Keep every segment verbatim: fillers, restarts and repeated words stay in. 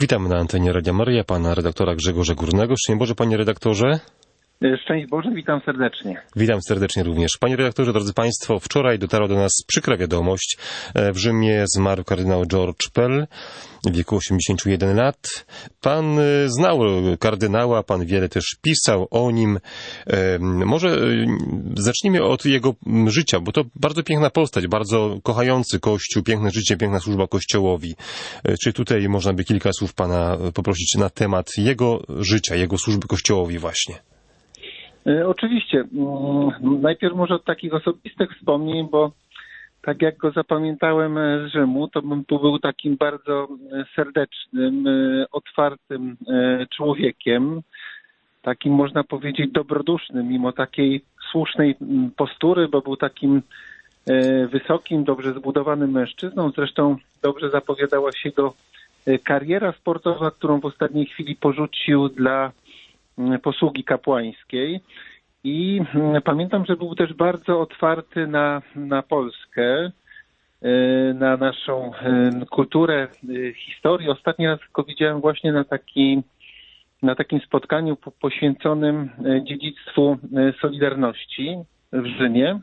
Witam na antenie Radia Maryja, pana redaktora Grzegorza Górnego. Szczęść Boże, panie redaktorze. Szczęść Boże, witam serdecznie. Witam serdecznie również. Panie redaktorze, drodzy państwo, wczoraj dotarła do nas przykra wiadomość. W Rzymie zmarł kardynał George Pell w wieku osiemdziesięciu jeden lat. Pan znał kardynała, pan wiele też pisał o nim. Może zacznijmy od jego życia, bo to bardzo piękna postać, bardzo kochający Kościół, piękne życie, piękna służba Kościołowi. Czy tutaj można by kilka słów pana poprosić na temat jego życia, jego służby Kościołowi właśnie? Oczywiście. Najpierw może od takich osobistych wspomnień, bo tak jak go zapamiętałem z Rzymu, to bym tu był takim bardzo serdecznym, otwartym człowiekiem, takim można powiedzieć dobrodusznym, mimo takiej słusznej postury, bo był takim wysokim, dobrze zbudowanym mężczyzną. Zresztą dobrze zapowiadała się jego kariera sportowa, którą w ostatniej chwili porzucił dla posługi kapłańskiej i pamiętam, że był też bardzo otwarty na, na Polskę, na naszą kulturę, historię. Ostatni raz go widziałem właśnie na, taki, na takim spotkaniu poświęconym dziedzictwu Solidarności w Rzymie.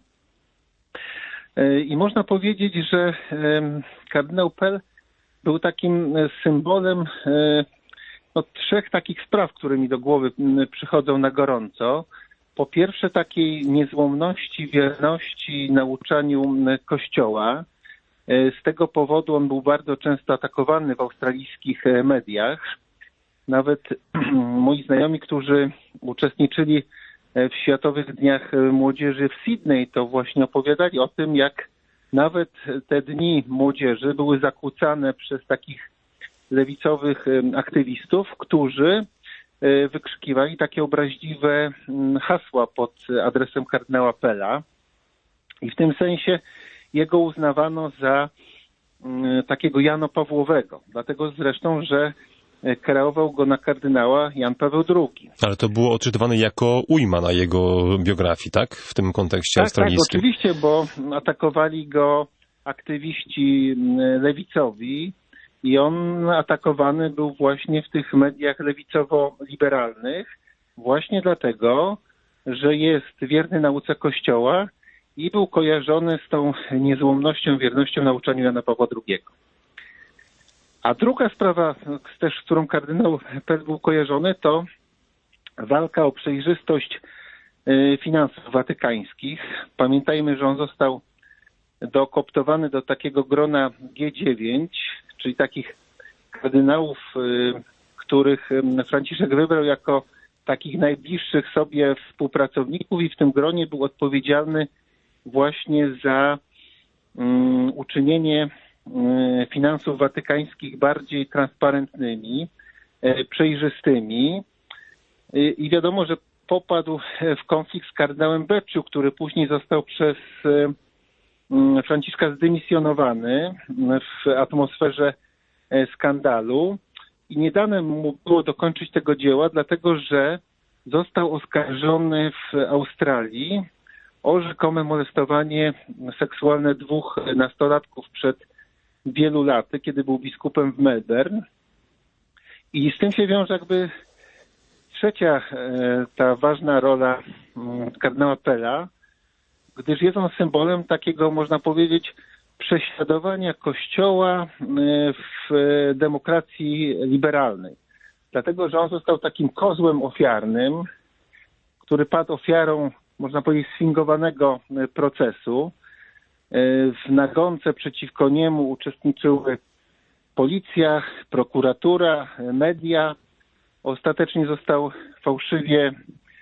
I można powiedzieć, że kardynał Pell był takim symbolem no, trzech takich spraw, które mi do głowy przychodzą na gorąco. Po pierwsze, takiej niezłomności, wierności nauczaniu Kościoła. Z tego powodu on był bardzo często atakowany w australijskich mediach. Nawet moi znajomi, którzy uczestniczyli w Światowych Dniach Młodzieży w Sydney, to właśnie opowiadali o tym, jak nawet te dni młodzieży były zakłócane przez takich lewicowych aktywistów, którzy wykrzykiwali takie obraźliwe hasła pod adresem kardynała Pella. I w tym sensie jego uznawano za takiego Jana Pawłowego. Dlatego zresztą, że kreował go na kardynała Jan Paweł drugi. Ale to było odczytywane jako ujma na jego biografii, tak? W tym kontekście tak, australijskim. Tak, oczywiście, bo atakowali go aktywiści lewicowi, i on atakowany był właśnie w tych mediach lewicowo-liberalnych właśnie dlatego, że jest wierny nauce Kościoła i był kojarzony z tą niezłomnością, wiernością nauczaniu Jana Pawła drugiego. A druga sprawa, też z którą kardynał Pell był kojarzony, to walka o przejrzystość finansów watykańskich. Pamiętajmy, że on został dokooptowany do takiego grona G dziewięć, czyli takich kardynałów, których Franciszek wybrał jako takich najbliższych sobie współpracowników i w tym gronie był odpowiedzialny właśnie za um, uczynienie um, finansów watykańskich bardziej transparentnymi, um, przejrzystymi. I, I wiadomo, że popadł w konflikt z kardynałem Becciu, który później został przez um, Franciszka zdymisjonowany w atmosferze skandalu i nie dane mu było dokończyć tego dzieła, dlatego że został oskarżony w Australii o rzekome molestowanie seksualne dwóch nastolatków przed wielu laty, kiedy był biskupem w Melbourne. I z tym się wiąże jakby trzecia ta ważna rola kardynała Pella, gdyż jest on symbolem takiego, można powiedzieć, prześladowania Kościoła w demokracji liberalnej. Dlatego, że on został takim kozłem ofiarnym, który padł ofiarą, można powiedzieć, sfingowanego procesu. W nagonce przeciwko niemu uczestniczyły policja, prokuratura, media. Ostatecznie został fałszywie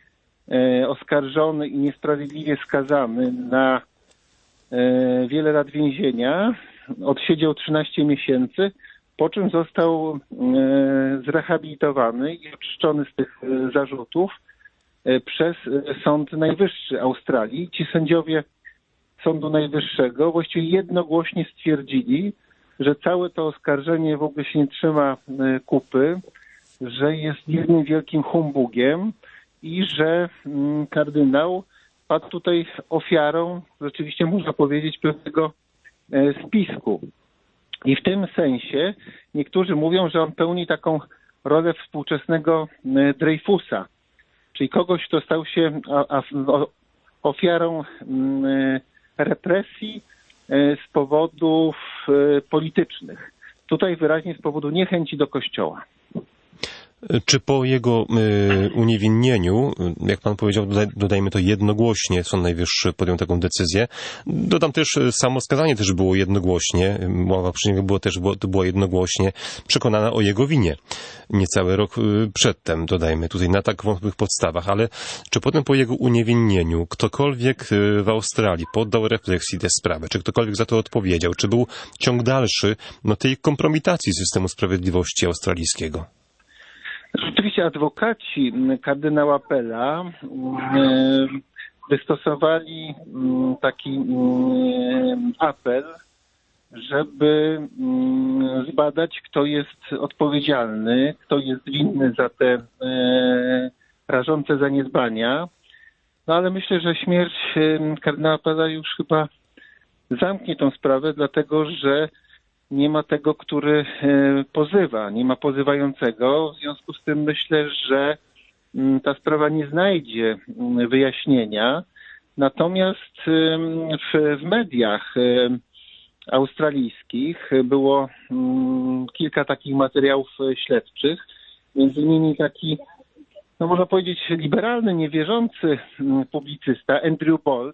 oskarżony i niesprawiedliwie skazany na wiele lat więzienia. Odsiedział trzynaście miesięcy, po czym został zrehabilitowany i oczyszczony z tych zarzutów przez Sąd Najwyższy Australii. Ci sędziowie Sądu Najwyższego właściwie jednogłośnie stwierdzili, że całe to oskarżenie w ogóle się nie trzyma kupy, że jest jednym wielkim humbugiem i że kardynał padł tutaj ofiarą, rzeczywiście można powiedzieć, pewnego spisku. I w tym sensie niektórzy mówią, że on pełni taką rolę współczesnego Dreyfusa, czyli kogoś, kto stał się ofiarą represji z powodów politycznych. Tutaj wyraźnie z powodu niechęci do Kościoła. Czy po jego y, uniewinnieniu, jak pan powiedział, dodaj, dodajmy to jednogłośnie, Sąd Najwyższy podjął taką decyzję. Dodam też, samo skazanie też było jednogłośnie, mowa przy niego było też było, to było jednogłośnie przekonana o jego winie. Niecały rok y, przedtem, dodajmy tutaj, na tak wątpliwych podstawach. Ale czy potem po jego uniewinnieniu ktokolwiek y, w Australii poddał refleksji tę sprawę? Czy ktokolwiek za to odpowiedział? Czy był ciąg dalszy no, tej kompromitacji systemu sprawiedliwości australijskiego? Rzeczywiście adwokaci kardynała Pella wystosowali taki apel, żeby zbadać, kto jest odpowiedzialny, kto jest winny za te rażące zaniedbania. No ale myślę, że śmierć kardynała Pella już chyba zamknie tą sprawę, dlatego że nie ma tego, który pozywa, nie ma pozywającego. W związku z tym myślę, że ta sprawa nie znajdzie wyjaśnienia. Natomiast w, w mediach australijskich było kilka takich materiałów śledczych, między innymi taki, no można powiedzieć, liberalny, niewierzący publicysta Andrew Bolt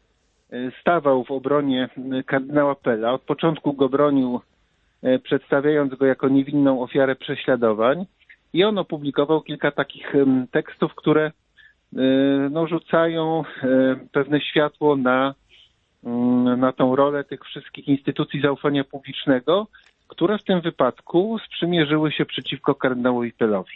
stawał w obronie kardynała Pella. Od początku go bronił, przedstawiając go jako niewinną ofiarę prześladowań. I on opublikował kilka takich tekstów, które no, rzucają pewne światło na, na tą rolę tych wszystkich instytucji zaufania publicznego, które w tym wypadku sprzymierzyły się przeciwko kardynałowi Pellowi.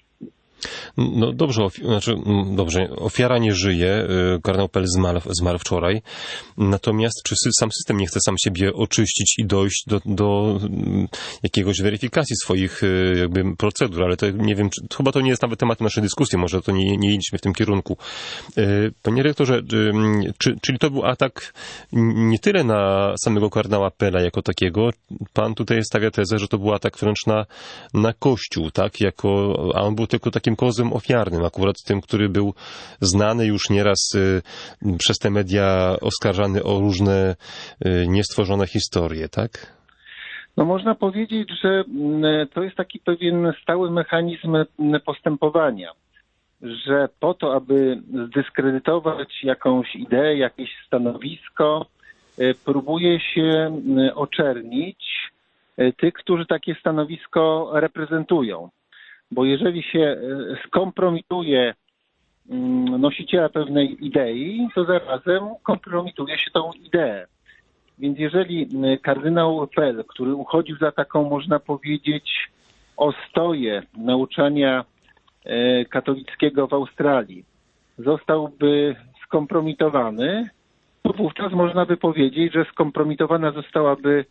No dobrze, ofi- znaczy, dobrze, ofiara nie żyje, kardynał Pell zmarł, zmarł wczoraj, natomiast czy sam system nie chce sam siebie oczyścić i dojść do, do jakiegoś weryfikacji swoich jakby procedur, ale to nie wiem, czy, chyba to nie jest nawet tematem naszej dyskusji, może to nie, nie idźmy w tym kierunku. Panie rektorze, czy, czyli to był atak nie tyle na samego kardynała Pella jako takiego, pan tutaj stawia tezę, że to był atak wręcz na, na Kościół, tak, jako, a on był tylko takim kozłem ofiarnym, akurat tym, który był znany już nieraz y, przez te media, oskarżany o różne y, niestworzone historie, tak? No można powiedzieć, że to jest taki pewien stały mechanizm postępowania, że po to, aby zdyskredytować jakąś ideę, jakieś stanowisko, próbuje się oczernić tych, którzy takie stanowisko reprezentują. Bo jeżeli się skompromituje nosiciela pewnej idei, to zarazem kompromituje się tą ideę. Więc jeżeli kardynał Pell, który uchodził za taką, można powiedzieć, ostoję nauczania katolickiego w Australii, zostałby skompromitowany, to wówczas można by powiedzieć, że skompromitowana zostałaby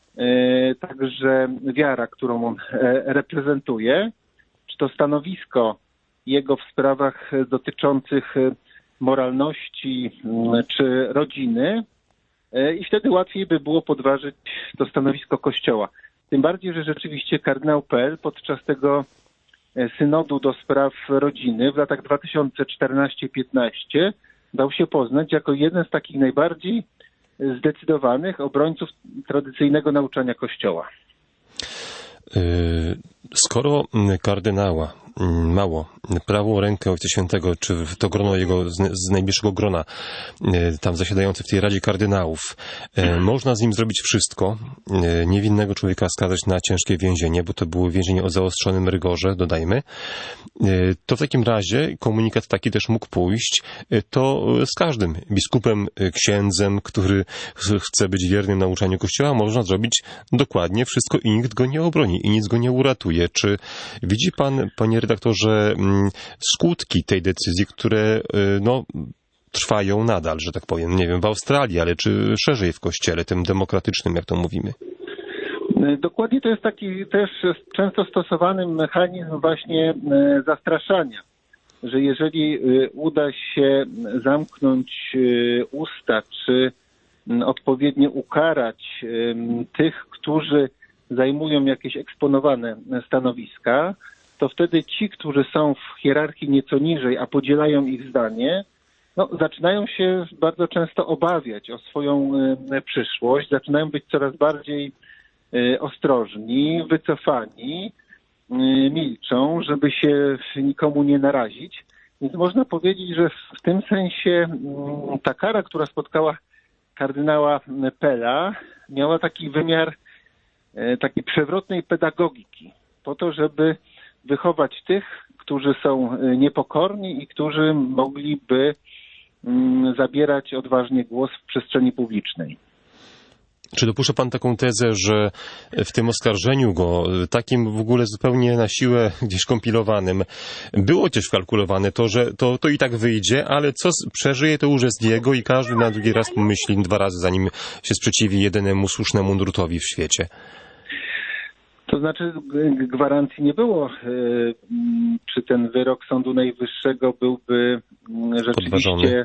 także wiara, którą on reprezentuje, czy to stanowisko jego w sprawach dotyczących moralności czy rodziny, i wtedy łatwiej by było podważyć to stanowisko Kościoła. Tym bardziej, że rzeczywiście kardynał Pell podczas tego synodu do spraw rodziny w latach dwa tysiące czternastym do piętnastego dał się poznać jako jeden z takich najbardziej zdecydowanych obrońców tradycyjnego nauczania Kościoła. Skoro kardynała mało prawą rękę Ojca Świętego, czy to grono jego z najbliższego grona, tam zasiadający w tej Radzie Kardynałów, można z nim zrobić wszystko, niewinnego człowieka skazać na ciężkie więzienie, bo to było więzienie o zaostrzonym rygorze, dodajmy, to w takim razie komunikat taki też mógł pójść, to z każdym biskupem, księdzem, który chce być wiernym nauczaniu Kościoła, można zrobić dokładnie wszystko i nikt go nie obroni i nic go nie uratuje. Czy widzi pan, panie redaktorze, skutki tej decyzji, które no, trwają nadal, że tak powiem, nie wiem, w Australii, ale czy szerzej w Kościele, tym demokratycznym, jak to mówimy? Dokładnie, to jest taki też często stosowany mechanizm właśnie zastraszania, że jeżeli uda się zamknąć usta, czy odpowiednio ukarać tych, którzy zajmują jakieś eksponowane stanowiska, to wtedy ci, którzy są w hierarchii nieco niżej, a podzielają ich zdanie, no, zaczynają się bardzo często obawiać o swoją y, przyszłość, zaczynają być coraz bardziej y, ostrożni, wycofani, y, milczą, żeby się nikomu nie narazić. Więc można powiedzieć, że w tym sensie y, ta kara, która spotkała kardynała Pella, miała taki wymiar y, takiej przewrotnej pedagogiki, po to, żeby wychować tych, którzy są niepokorni i którzy mogliby zabierać odważnie głos w przestrzeni publicznej. Czy dopuszcza pan taką tezę, że w tym oskarżeniu go, takim w ogóle zupełnie na siłę gdzieś kompilowanym, było gdzieś wkalkulowane to, że to, to i tak wyjdzie, ale co przeżyje, to już jest jego i każdy na drugi raz pomyśli dwa razy, zanim się sprzeciwi jedynemu słusznemu nurtowi w świecie? To znaczy gwarancji nie było, czy ten wyrok Sądu Najwyższego byłby rzeczywiście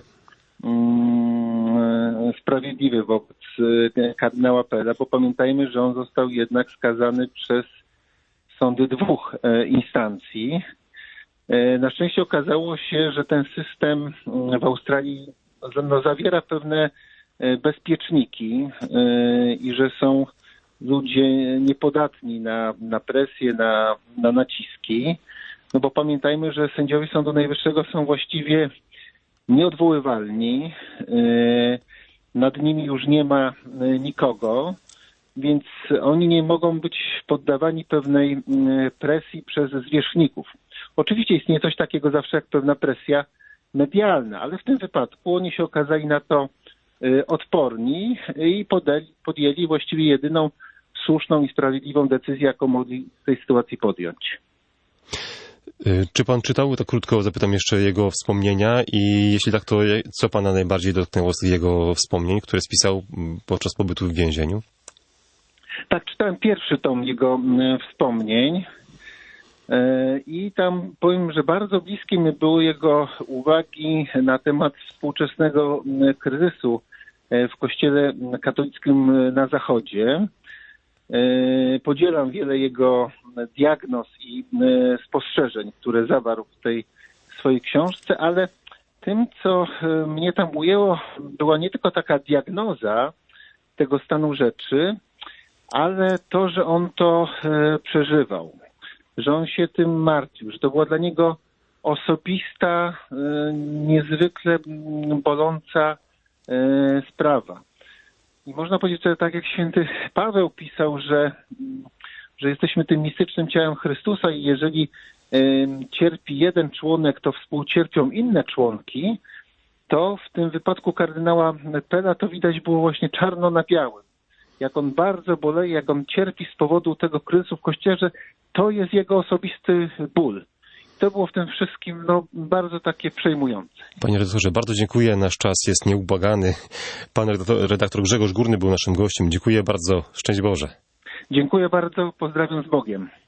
sprawiedliwy wobec kardynała Pella, bo pamiętajmy, że on został jednak skazany przez sądy dwóch instancji. Na szczęście okazało się, że ten system w Australii no, zawiera pewne bezpieczniki i że są ludzie niepodatni na, na presję, na, na naciski, no bo pamiętajmy, że sędziowie Sądu Najwyższego są właściwie nieodwoływalni, nad nimi już nie ma nikogo, więc oni nie mogą być poddawani pewnej presji przez zwierzchników. Oczywiście istnieje coś takiego zawsze jak pewna presja medialna, ale w tym wypadku oni się okazali na to odporni i podjęli, podjęli właściwie jedyną słuszną i sprawiedliwą decyzję, jaką mogli w tej sytuacji podjąć. Czy pan czytał, tak krótko zapytam jeszcze, jego wspomnienia i jeśli tak, to co pana najbardziej dotknęło z jego wspomnień, które spisał podczas pobytu w więzieniu? Tak, czytałem pierwszy tom jego wspomnień i tam powiem, że bardzo bliskie mi były jego uwagi na temat współczesnego kryzysu w Kościele katolickim na Zachodzie. Podzielam wiele jego diagnoz i spostrzeżeń, które zawarł w tej swojej książce, ale tym, co mnie tam ujęło, była nie tylko taka diagnoza tego stanu rzeczy, ale to, że on to przeżywał, że on się tym martwił, że to była dla niego osobista, niezwykle boląca sprawa. I można powiedzieć, że tak jak święty Paweł pisał, że, że jesteśmy tym mistycznym ciałem Chrystusa i jeżeli y, cierpi jeden członek, to współcierpią inne członki, to w tym wypadku kardynała Pella to widać było właśnie czarno na białym. Jak on bardzo boleje, jak on cierpi z powodu tego kryzysu w Kościele, że to jest jego osobisty ból. To było w tym wszystkim no, bardzo takie przejmujące. Panie redaktorze, bardzo dziękuję. Nasz czas jest nieubłagany. Pan redaktor, redaktor Grzegorz Górny był naszym gościem. Dziękuję bardzo. Szczęść Boże. Dziękuję bardzo. Pozdrawiam z Bogiem.